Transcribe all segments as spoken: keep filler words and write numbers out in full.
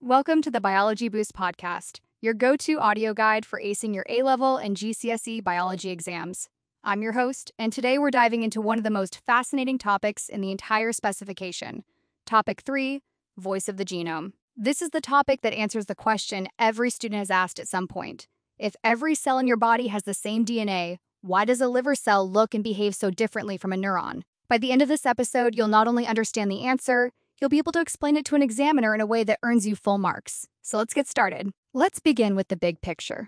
Welcome to the Biology Boost podcast, your go-to audio guide for acing your A-level and G C S E biology exams. I'm your host, and today we're diving into one of the most fascinating topics in the entire specification. Topic three, Voice of the Genome. This is the topic that answers the question every student has asked at some point. If every cell in your body has the same D N A, why does a liver cell look and behave so differently from a neuron? By the end of this episode, you'll not only understand the answer, you'll be able to explain it to an examiner in a way that earns you full marks. So let's get started. Let's begin with the big picture.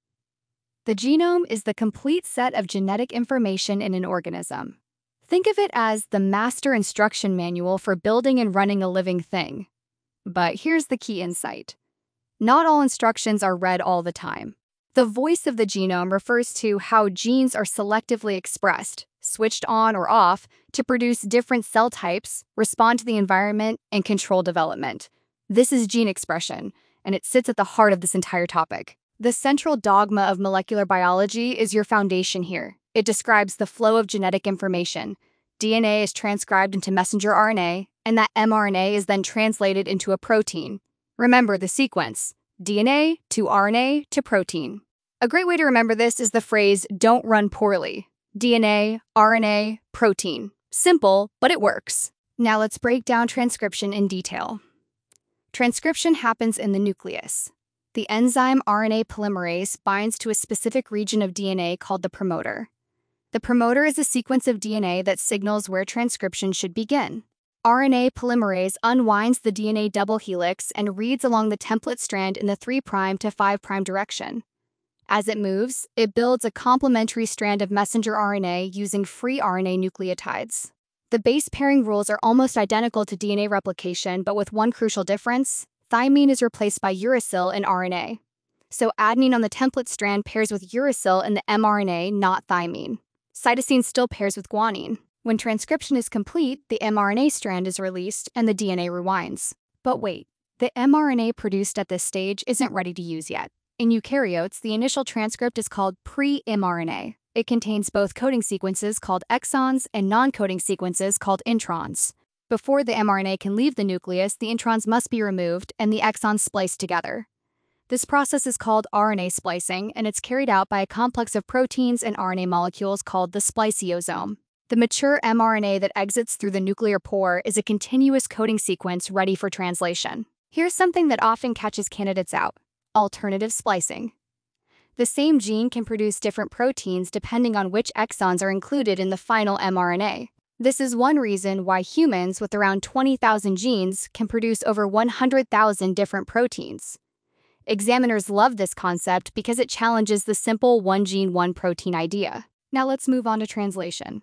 The genome is the complete set of genetic information in an organism. Think of it as the master instruction manual for building and running a living thing. But here's the key insight. Not all instructions are read all the time. The voice of the genome refers to how genes are selectively expressed, switched on or off, to produce different cell types, respond to the environment, and control development. This is gene expression, and it sits at the heart of this entire topic. The central dogma of molecular biology is your foundation here. It describes the flow of genetic information. D N A is transcribed into messenger R N A, and that mRNA is then translated into a protein. Remember the sequence: D N A to R N A to protein. A great way to remember this is the phrase, "don't run poorly." D N A, R N A, protein. Simple, but it works. Now let's break down transcription in detail. Transcription happens in the nucleus. The enzyme R N A polymerase binds to a specific region of D N A called the promoter. The promoter is a sequence of D N A that signals where transcription should begin. R N A polymerase unwinds the D N A double helix and reads along the template strand in the three prime to five prime direction. As it moves, it builds a complementary strand of messenger R N A using free R N A nucleotides. The base pairing rules are almost identical to D N A replication, but with one crucial difference: thymine is replaced by uracil in R N A. So adenine on the template strand pairs with uracil in the mRNA, not thymine. Cytosine still pairs with guanine. When transcription is complete, the mRNA strand is released and the D N A rewinds. But wait, the mRNA produced at this stage isn't ready to use yet. In eukaryotes, the initial transcript is called pre-mRNA. It contains both coding sequences called exons and non-coding sequences called introns. Before the mRNA can leave the nucleus, the introns must be removed and the exons spliced together. This process is called R N A splicing, and it's carried out by a complex of proteins and R N A molecules called the spliceosome. The mature mRNA that exits through the nuclear pore is a continuous coding sequence ready for translation. Here's something that often catches candidates out: alternative splicing. The same gene can produce different proteins depending on which exons are included in the final mRNA. This is one reason why humans with around twenty thousand genes can produce over one hundred thousand different proteins. Examiners love this concept because it challenges the simple one gene, one protein idea. Now let's move on to translation.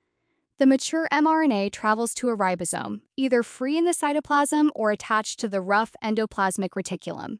The mature mRNA travels to a ribosome, either free in the cytoplasm or attached to the rough endoplasmic reticulum.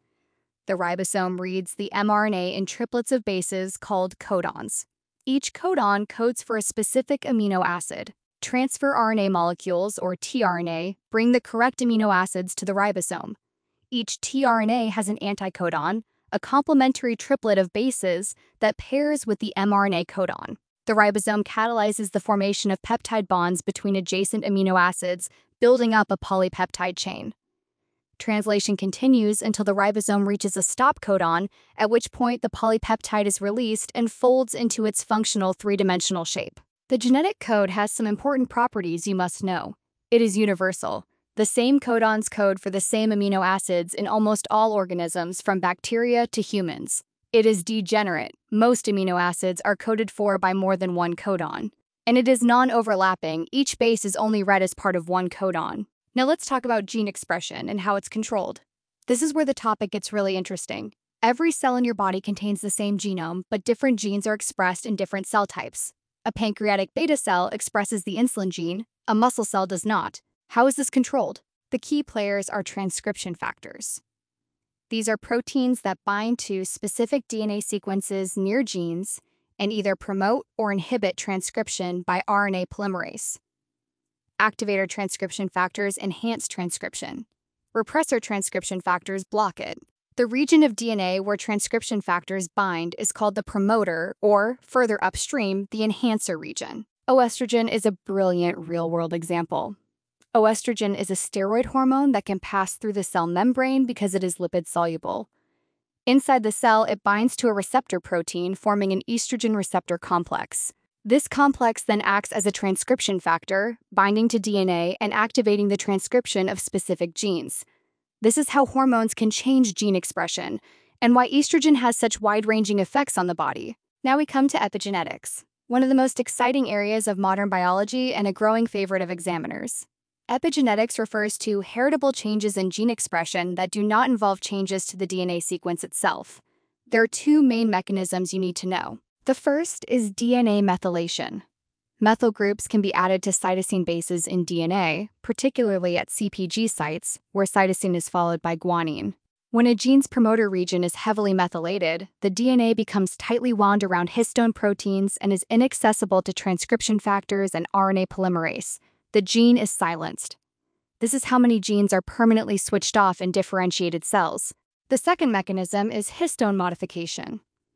The ribosome reads the mRNA in triplets of bases called codons. Each codon codes for a specific amino acid. Transfer R N A molecules, or tRNA, bring the correct amino acids to the ribosome. Each tRNA has an anticodon, a complementary triplet of bases that pairs with the mRNA codon. The ribosome catalyzes the formation of peptide bonds between adjacent amino acids, building up a polypeptide chain. Translation continues until the ribosome reaches a stop codon, at which point the polypeptide is released and folds into its functional three-dimensional shape. The genetic code has some important properties you must know. It is universal. The same codons code for the same amino acids in almost all organisms, from bacteria to humans. It is degenerate. Most amino acids are coded for by more than one codon. And it is non-overlapping. Each base is only read as part of one codon. Now let's talk about gene expression and how it's controlled. This is where the topic gets really interesting. Every cell in your body contains the same genome, but different genes are expressed in different cell types. A pancreatic beta cell expresses the insulin gene, a muscle cell does not. How is this controlled? The key players are transcription factors. These are proteins that bind to specific D N A sequences near genes and either promote or inhibit transcription by R N A polymerase. Activator transcription factors enhance transcription. Repressor transcription factors block it. The region of D N A where transcription factors bind is called the promoter, or, further upstream, the enhancer region. Oestrogen is a brilliant real-world example. Oestrogen is a steroid hormone that can pass through the cell membrane because it is lipid-soluble. Inside the cell, it binds to a receptor protein, forming an estrogen receptor complex. This complex then acts as a transcription factor, binding to D N A and activating the transcription of specific genes. This is how hormones can change gene expression, and why estrogen has such wide-ranging effects on the body. Now we come to epigenetics, one of the most exciting areas of modern biology and a growing favorite of examiners. Epigenetics refers to heritable changes in gene expression that do not involve changes to the D N A sequence itself. There are two main mechanisms you need to know. The first is D N A methylation. Methyl groups can be added to cytosine bases in D N A, particularly at C P G sites, where cytosine is followed by guanine. When a gene's promoter region is heavily methylated, the D N A becomes tightly wound around histone proteins and is inaccessible to transcription factors and R N A polymerase. The gene is silenced. This is how many genes are permanently switched off in differentiated cells. The second mechanism is histone modification.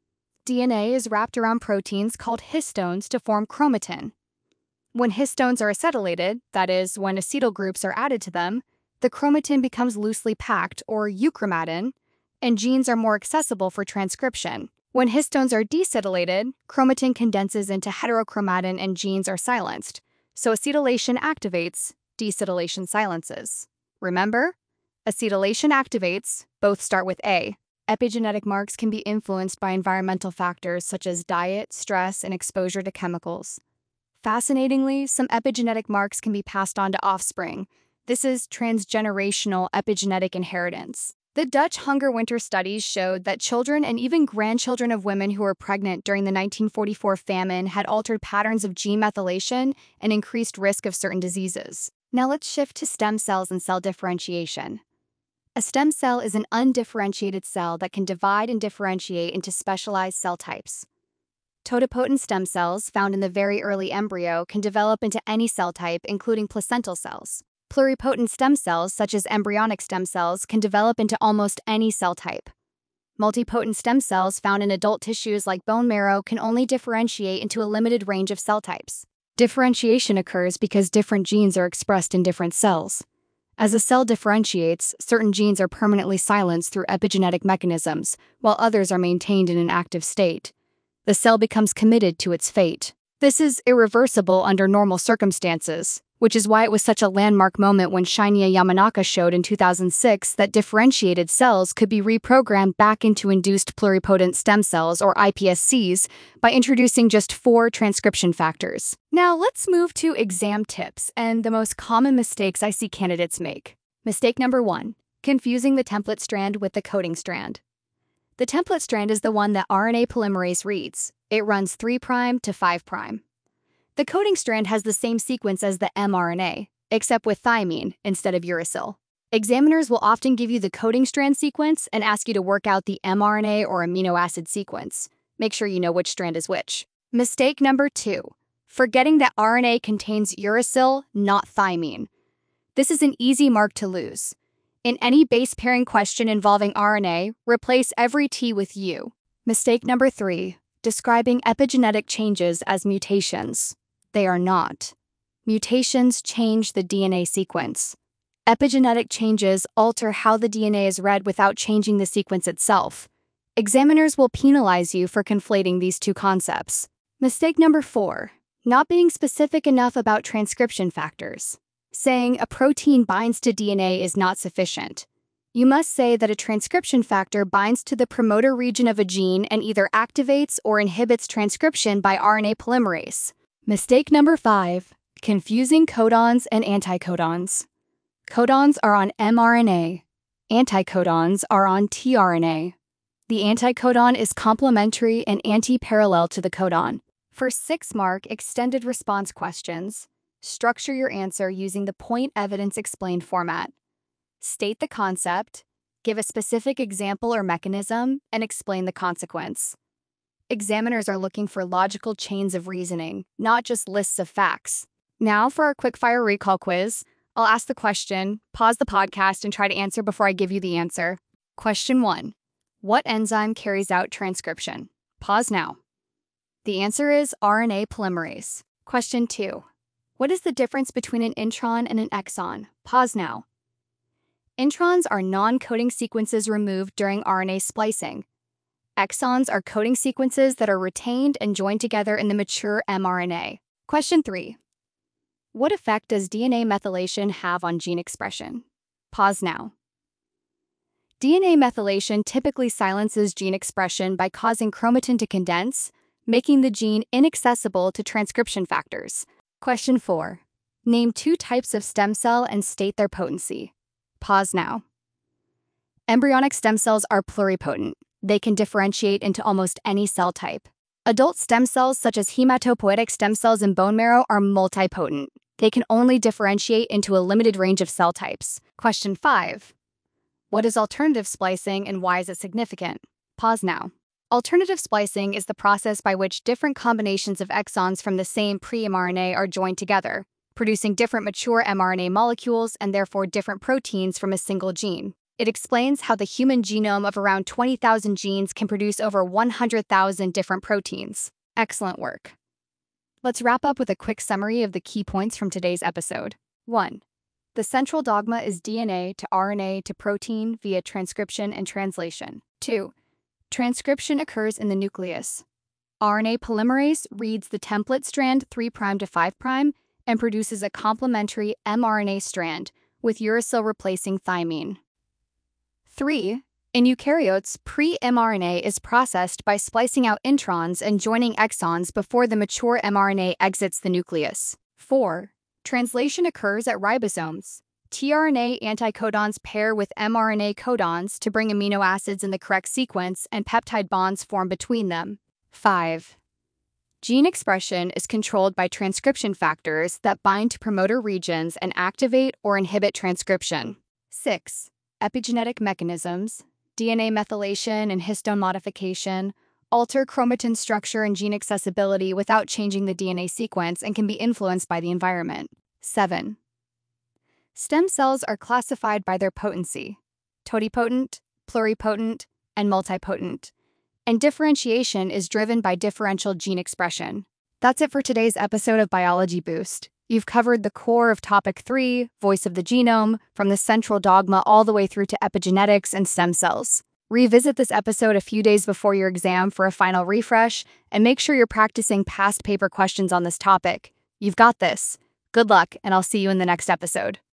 D N A is wrapped around proteins called histones to form chromatin. When histones are acetylated, that is, when acetyl groups are added to them, the chromatin becomes loosely packed, or euchromatin, and genes are more accessible for transcription. When histones are deacetylated, chromatin condenses into heterochromatin and genes are silenced. So acetylation activates, deacetylation silences. Remember? Acetylation activates, both start with A. Epigenetic marks can be influenced by environmental factors such as diet, stress, and exposure to chemicals. Fascinatingly, some epigenetic marks can be passed on to offspring. This is transgenerational epigenetic inheritance. The Dutch hunger-winter studies showed that children and even grandchildren of women who were pregnant during the nineteen forty-four famine had altered patterns of gene methylation and increased risk of certain diseases. Now let's shift to stem cells and cell differentiation. A stem cell is an undifferentiated cell that can divide and differentiate into specialized cell types. Totipotent stem cells, found in the very early embryo, can develop into any cell type, including placental cells. Pluripotent stem cells, such as embryonic stem cells, can develop into almost any cell type. Multipotent stem cells, found in adult tissues like bone marrow, can only differentiate into a limited range of cell types. Differentiation occurs because different genes are expressed in different cells. As a cell differentiates, certain genes are permanently silenced through epigenetic mechanisms, while others are maintained in an active state. The cell becomes committed to its fate. This is irreversible under normal circumstances, which is why it was such a landmark moment when Shinya Yamanaka showed in two thousand six that differentiated cells could be reprogrammed back into induced pluripotent stem cells, or I P S Cs, by introducing just four transcription factors. Now let's move to exam tips and the most common mistakes I see candidates make. Mistake number one, confusing the template strand with the coding strand. The template strand is the one that R N A polymerase reads. It runs three prime to five prime. The coding strand has the same sequence as the mRNA, except with thymine instead of uracil. Examiners will often give you the coding strand sequence and ask you to work out the mRNA or amino acid sequence. Make sure you know which strand is which. Mistake number two, forgetting that R N A contains uracil, not thymine. This is an easy mark to lose. In any base pairing question involving R N A, replace every T with U. Mistake number three, describing epigenetic changes as mutations. They are not. Mutations change the D N A sequence. Epigenetic changes alter how the D N A is read without changing the sequence itself. Examiners will penalize you for conflating these two concepts. Mistake number four, not being specific enough about transcription factors. Saying a protein binds to D N A is not sufficient. You must say that a transcription factor binds to the promoter region of a gene and either activates or inhibits transcription by R N A polymerase. Mistake number five, confusing codons and anticodons. Codons are on mRNA. Anticodons are on tRNA. The anticodon is complementary and anti-parallel to the codon. For six-mark extended response questions, structure your answer using the point evidence explained format. State the concept, give a specific example or mechanism, and explain the consequence. Examiners are looking for logical chains of reasoning, not just lists of facts. Now for our quickfire recall quiz. I'll ask the question, pause the podcast, and try to answer before I give you the answer. Question one. What enzyme carries out transcription? Pause now. The answer is R N A polymerase. Question two. What is the difference between an intron and an exon? Pause now. Introns are non-coding sequences removed during R N A splicing. Exons are coding sequences that are retained and joined together in the mature mRNA. Question three. What effect does D N A methylation have on gene expression? Pause now. D N A methylation typically silences gene expression by causing chromatin to condense, making the gene inaccessible to transcription factors. Question four. Name two types of stem cell and state their potency. Pause now. Embryonic stem cells are pluripotent. They can differentiate into almost any cell type. Adult stem cells, such as hematopoietic stem cells in bone marrow, are multipotent. They can only differentiate into a limited range of cell types. Question five. What is alternative splicing and why is it significant? Pause now. Alternative splicing is the process by which different combinations of exons from the same pre-mRNA are joined together, producing different mature mRNA molecules and therefore different proteins from a single gene. It explains how the human genome of around twenty thousand genes can produce over one hundred thousand different proteins. Excellent work. Let's wrap up with a quick summary of the key points from today's episode. one. The central dogma is D N A to R N A to protein via transcription and translation. two. Transcription occurs in the nucleus. R N A polymerase reads the template strand three prime to five prime and produces a complementary mRNA strand, with uracil replacing thymine. three. In eukaryotes, pre-mRNA is processed by splicing out introns and joining exons before the mature mRNA exits the nucleus. four. Translation occurs at ribosomes. tRNA anticodons pair with mRNA codons to bring amino acids in the correct sequence, and peptide bonds form between them. five. Gene expression is controlled by transcription factors that bind to promoter regions and activate or inhibit transcription. six. Epigenetic mechanisms, D N A methylation and histone modification, alter chromatin structure and gene accessibility without changing the D N A sequence and can be influenced by the environment. seven. Stem cells are classified by their potency: totipotent, pluripotent, and multipotent, and differentiation is driven by differential gene expression. That's it for today's episode of Biology Boost. You've covered the core of topic three, voice of the genome, from the central dogma all the way through to epigenetics and stem cells. Revisit this episode a few days before your exam for a final refresh, and make sure you're practicing past paper questions on this topic. You've got this. Good luck, and I'll see you in the next episode.